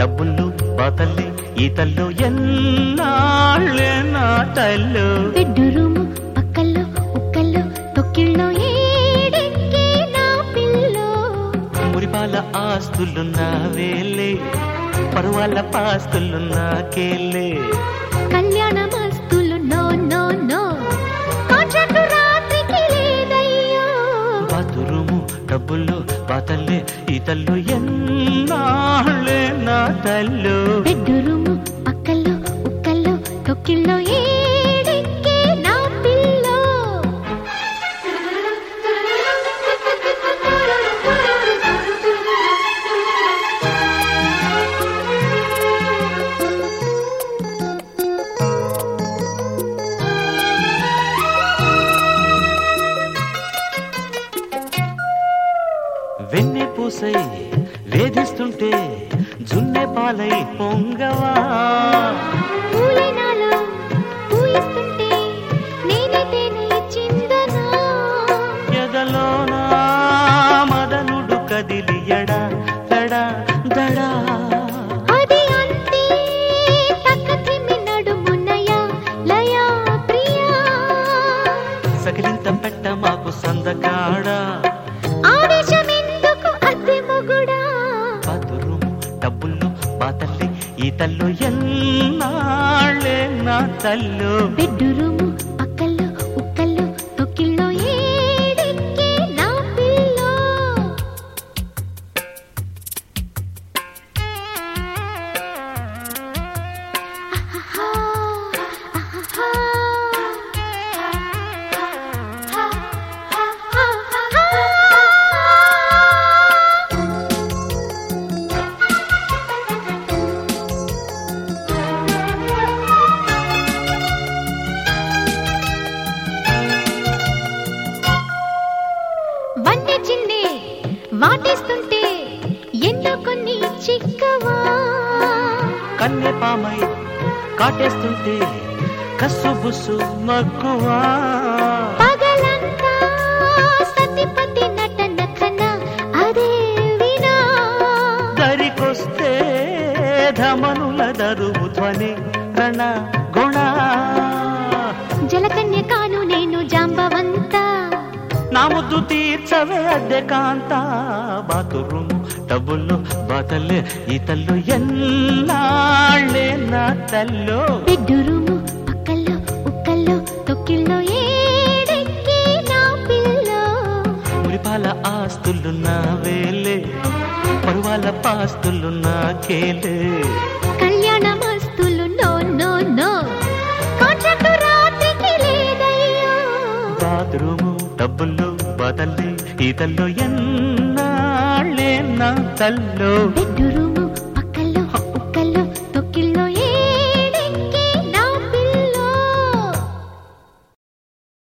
డబ్బులు బాతల్లి ఈతల్లో ఎన్నాళ్ళే నా తల్లు బెడ్రూము పక్కల్లో ఉక్కల్లో తొక్కిళ్ళో ఏడెక్కి నా పిల్లో మురిపాల ఆస్తులున్నా వేలే పరువాల పాస్తులున్నా కేలే కళ్యాణ మస్తులు నో నో నో కాంట్రాక్టు రాత్రికి లేదయ్యో బాతురుము డబ్బులు బాతల్లే ఈతల్లో ఎన్నాళ్ళే నా తల్లు బెడ్రూము పక్కల్లో ఉక్కల్లో తొక్కిళ్ళో ఏడెక్కి నా పిల్లో వెన్నె పూసై వేధిస్తుంటే జున్నె పాలై పొంగవా పూలైనాలో పూయిస్తుంటే నేనే తేనె చిందనా ఎదలోనా మదనుడు కదిలి ఎడా దడా దడా అది అంతే తక్కతిమి నడుమునయా లయా ప్రియా సకిలింత పెట్ట మాకు సందకాడా ఆవేశమెందుకు అద్దె మొగుడా బాతురుము డబ్బులు బాతల్లి ఈతల్లో ఎన్నాళ్ళే నా తల్లు బెడ్రూము పక్కల్లో ఉక్కల్లో తొక్కిళ్ళో ఏడెక్కి నా పిల్లో ఆహాహా, ఆహాహా, ఆహాహా. వన్నె చిందే వాటేస్తుంటే ఎన్నో కొన్ని చిక్కవా కన్నె పామై కాటేస్తుంటే కస్సు బుస్సు మక్కువా పగలంతా సతిపతి నటన కన్నా అదే వినా దరికొస్తే ధమనుల దరువు ధ్వని రణ గుణ జలకన్య కాను నేను జాంబవంత నా ముద్దు తీర్చవే అద్దె కాంత బాతురుము డబ్బులు బాతల్లే ఈతల్లో ఎన్నాళ్ళే నా తల్లు బెడ్రూము పక్కల్లో ఉక్కల్లో తొక్కిళ్ళో ఏడెక్కి నా పిల్లో మురిపాల ఆస్తులున్నా వేలే పరువాల పాస్తులున్నా కేలే కళ్యాణ మస్తులు నో నో నో కాంట్రాక్టు రాత్రికి లేదయ్యో బాత్రూము డబ్బులు బాతల్లి ఈతల్లో ఎన్నాళ్ళే నా తల్లు బెడ్రూము